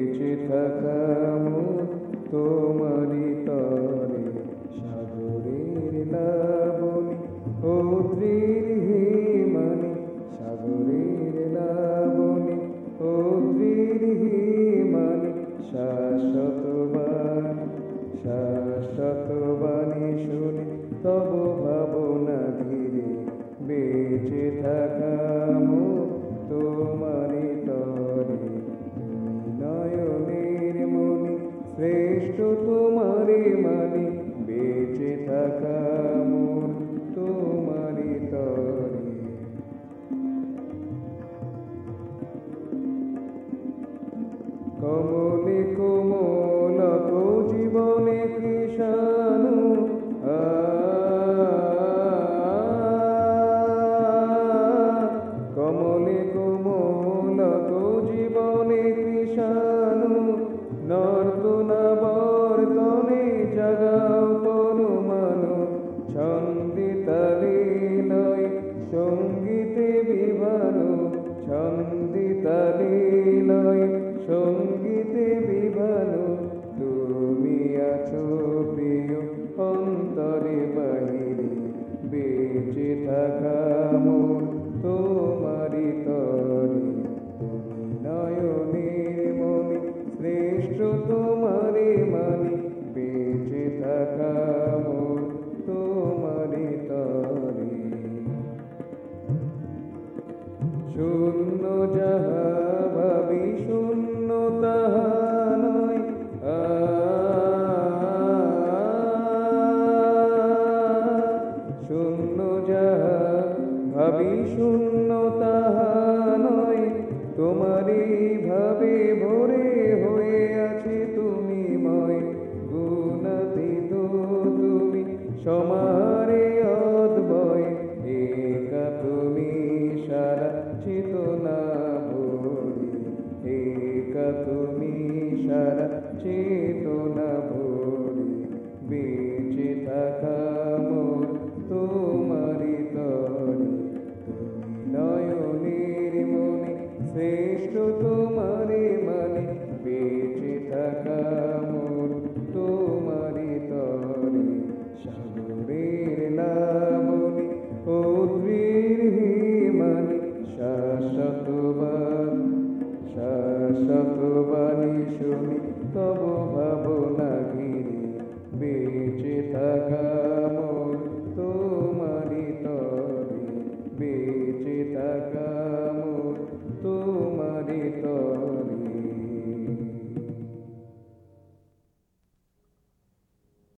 বেঁচে থাকা মোর তোমারি তরে, সাগরের লাবণী ও ত্রিহিমানি, সাগরের লাবণী ও ত্রিহিমানি, শাশ্বত বাণী শুনি তব ভাবনা ধীরে, বেঁচে থাকা মোর তোমারি তরে। তুমি নয়নের মণি, শ্রেষ্ঠ তোমারি মানি, বেঁচে থাকা মোর তোমারি তরে। কমলে কোমলত জীবনে কৃষাণু, কমলে কোমলত জীবনে কৃষাণু, নর্তনা বর্তনে জাগাও পরমাণু, ছন্দে তালে লয় সঙ্গীতে বিভানু, ছন্দে তালে লয় সঙ্গীতে বিভানু। তুমি আছো প্রিয় অন্তরে বাহিরে, বেঁচে থাকা মোর তোমারি তরে। তুমি নয়নের মণি, শ্রেষ্ঠ তোমারি মানি, বেঁচে থাকা মোর তোমারি তরে। শূন্য যাহা ভাবি শূন্য তাহা নয়, শূন্য যাহা ভাবি শূন্য তাহা নয়, তোমারই ভাবে ভরে হয়ে আছে তুমি ময়। গুণাতীত তুমি সমারে অদ্বয়, একা তুমি সারা চেতনা ভরি, একা তুমি সারা চেতনা ভরি, বেঁচে থাকা মোর তোমারি তরে। তুমি নয়নের মণি, শ্রেষ্ঠ তোমারি মানি, বেঁচে থাকা মোর তোমারি তরে। সাগরের লাবণী ও ত্রিহিমানি, শাশ্বত বাণী শুনি তব ভাবনা ঘিরে, বেঁচে থাকা মোর তোমারি তরে, বেঁচে থাকা